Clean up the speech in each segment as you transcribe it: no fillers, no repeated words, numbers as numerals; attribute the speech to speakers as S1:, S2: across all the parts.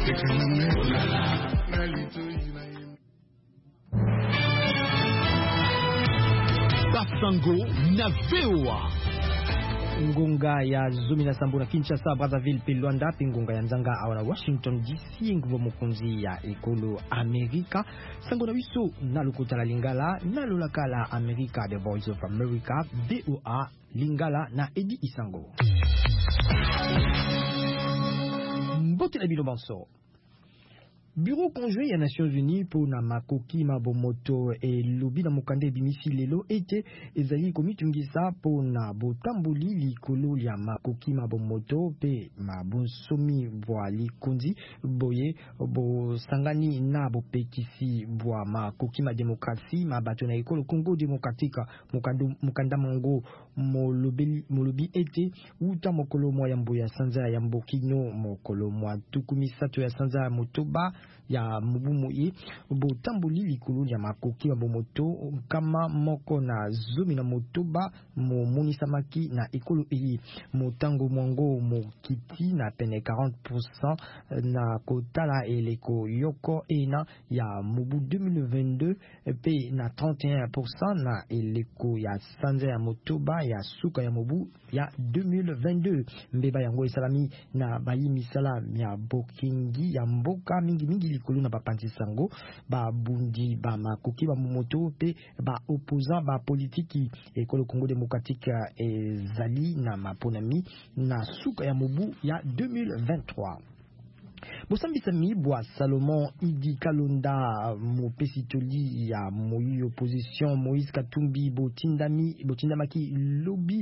S1: Basango na VOA.
S2: Ngunga ya Zumi na Sambu na Kinshasa, Brazzaville pe Luanda, pingunga ya Nzanga awana Washington DC, ngubo mukunzi ya ekolo Amerika. Sango na wiso na lukutala Lingala, na lulakala Amerika, The Voice of America, VOA Lingala na Edi Isango. Mbote la bilo banso. Bureau conjoint ya Nations Unies pour na makoki mabomoto et lobi na mokande bimisi lelo ete ezali komitungisa pour na botamboli likolo ya makoki mabomoto pe mabonsomi bwa likundi boye bo sangani na bopekisi bwa makoki ma demokrasi mabato na ekolo Congo démocratique mokanda mongo molobi ete uta mokolo mwa ya mboya sanza ya mbokino mokolo mwa tukumisato ya sanza ya motoba ya mubumu botamboli likolo ya makoki mabomoto kama moko na Zumi na motoba monisamaki na ekolo motango mwango mokiti na pene 40% na kotala eleko yoko ena ya mubu 2022 pe na 31% na eleko ya sanza ya motoba ya suka ya mubu ya 2022 mbeba yango esalami na bayi misala ya bokingi ya mboka mingi likolo na bapanzi sango ba bundi ba makoki ba moto pe ba opposant ba politiki ekolo Congo démocratique ezali na maponami na suka ya mubu ya 2023. Bosambisa mibwa Salomon Idi Kalonda mopesitoli ya moyi opposition Moïse Katumbi botindamaki lobi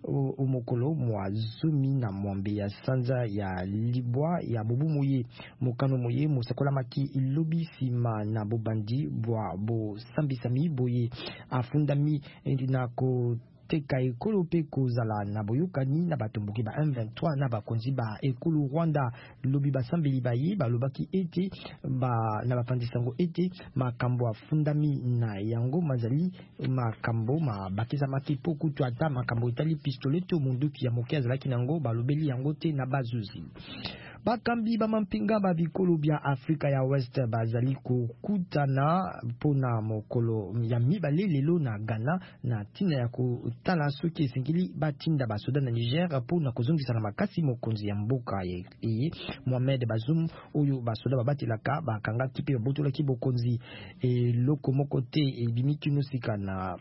S2: omokolo mwa Zumi na mwambe ya sanza ya libwa ya bobu moye mokano moye mosakola maki lobi sima na bobandi bwa bo sambisami boye afundami na ko teka ekolo pe kozala na boyokani na batomboki ba M23 na bakonzi ba ekolo Rwanda lobi basambeli baye balobaki ete ba na bapandisango ete makambo afundami na yango mazali makambo bakisa maki poku to ata makambo itali pistoleto munduki ya mokia zalaki nango balobeli yango te na bazuzi. Bakambi ba mampinga ba bikolo bya Afrika ya West bazali kokutana pona mokolo ya mibale lelo na Ghana na tina ya kotala soki esengeli batinda basoda na Niger pona kozongisa na makasi mokonzi ya mboka Mohamed Bazoum oyo basoda babatelaka bakanga kipe botolaki bokonzi loko moko te ebimiki nosika na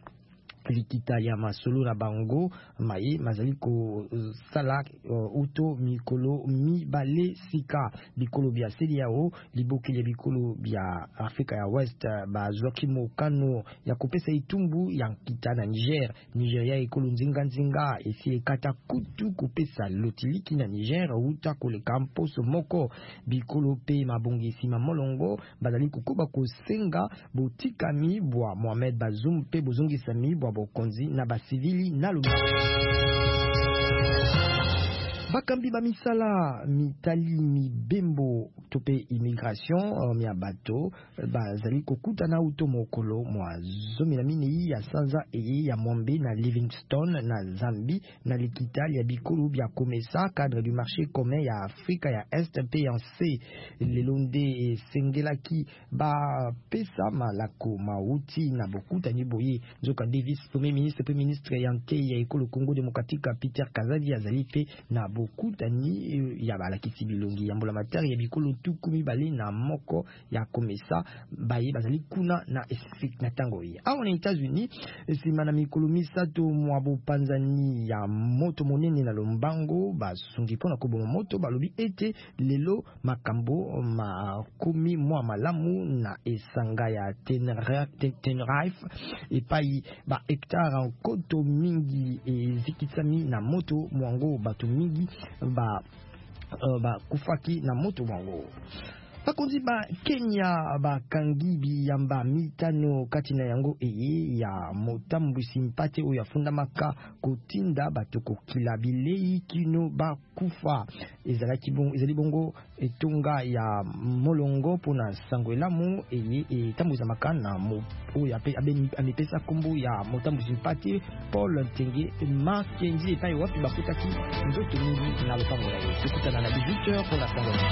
S2: likita ya masolo na bango maye mazali ko sala uto mikolo mibale sika bikolo bya CEDEAO liboki ya bikolo bya Afrika ya West bazwaki mokano ya kopesa itumbu ya nkita na Nigeria ekolo nzinga esi ekata kutu kopesa lotiliki na Niger uta koleka mposo moko bikolo pe mabongisi mamolongo bazali kokoba kosenga botikami bwa Mohamed Bazoum pe bozongisa mi bwa bokonzi na basivili na lumu. Bakambi ba misala mitali mibembo tope immigration mia bato bazali kokuta na uto mokolo mwa Zumi na minei ya sanza ya Mwambe na Livingstone na Zambie na likitali ya bikolo bya komesa cadre du marché commun ya Afrika ya Est PNC lelonde sengelaki ba pesa malako mauti na bokuta ni boye Nzoka Davis premier ministre yanke ya ekolo Congo démocratique Peter Kazadi azali pe na bokutani ya balakisi bilongi ya mbola matari ya bikolo tukumi bali na moko ya komesa baye bazali kuna na esik na tango ye awa na États-Unis sima na mikolo misato mwa bopanzani ya moto monene na lombango basungi pona koboma moto balobi ete lelo makambo makomi mwa malamu na esanga ya Tenerife epai ba hectare nkoto mingi ezikisami na moto mwango bato mingi ba kufaki na moto mwango. Bakonzi ba Kenya bakangi biyamba mitano kati na yango ya motambusi mpate oyo afundamaka kotinda bato kokila bilei kino bakufa ezali bongo etonga ya molongo pona sango elamu etambuza makana oyo amepesa kombo ya motambusi mpate Paul Ntenge Makenzi epai wapi bakutaki nzoto mingi na lopango na ye. Tukutana na 18h pona sango.